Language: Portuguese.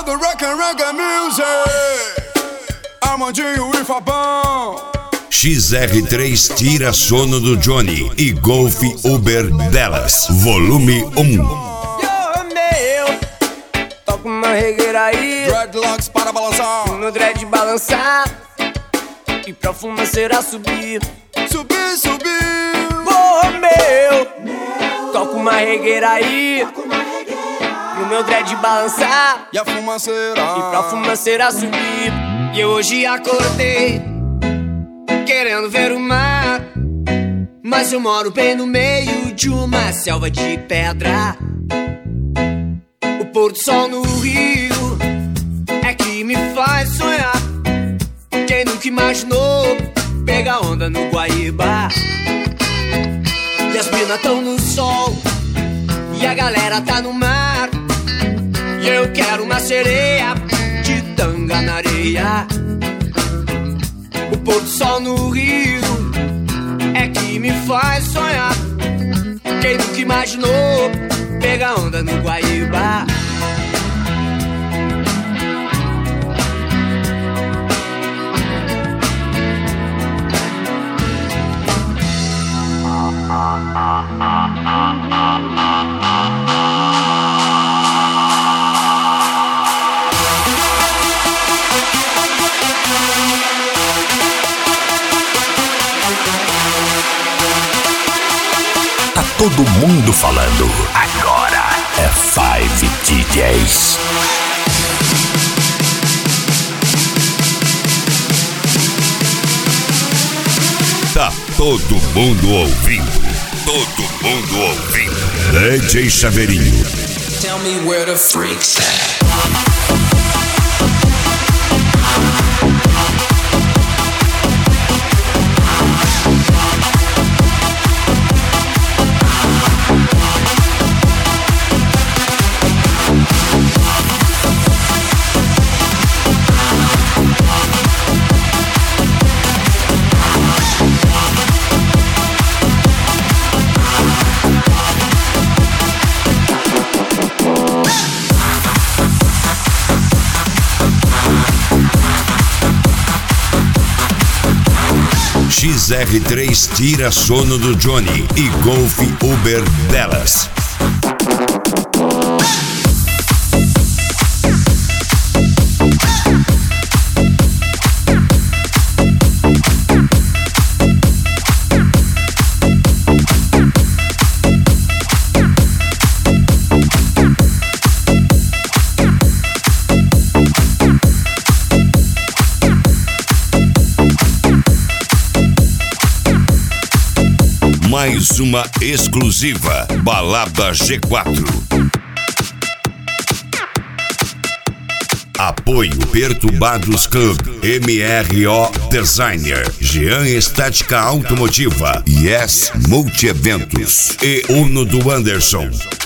do reggae music. Armandinho e Fabão. XR3 tira sono do Johnny e Golf Uber delas, volume 1. Toca uma regueira aí, Dreadlocks para balançar, no dread balançar e pra fumaceira subir. subir, subir. Oh, meu, toca uma regueira aí, pro meu dread balançar E a fumaceira, e pra fumaceira subir. E eu hoje acordei querendo ver o mar, mas eu moro bem no meio de uma selva de pedra. O pôr do sol no rio é que me faz sonhar. Quem nunca imaginou pegar onda no Guaíba? E as minas tão no sol e a galera tá no mar, e eu quero uma sereia de tanga na areia. O pôr do sol no rio é que me faz sonhar. Quem nunca imaginou pegar onda no Guaíba? Tá todo mundo falando. Agora é 5 DJs. Tá todo mundo ouvindo. Todo mundo ouvindo. DJ Chaveirinho. Tell me where the freaks at. XR3 tira sono do Johnny e Golf Uber delas. Mais uma exclusiva Balada G4. Apoio Perturbados Club, MRO Designer, Jean Estética Automotiva, Yes Multieventos e Uno do Anderson.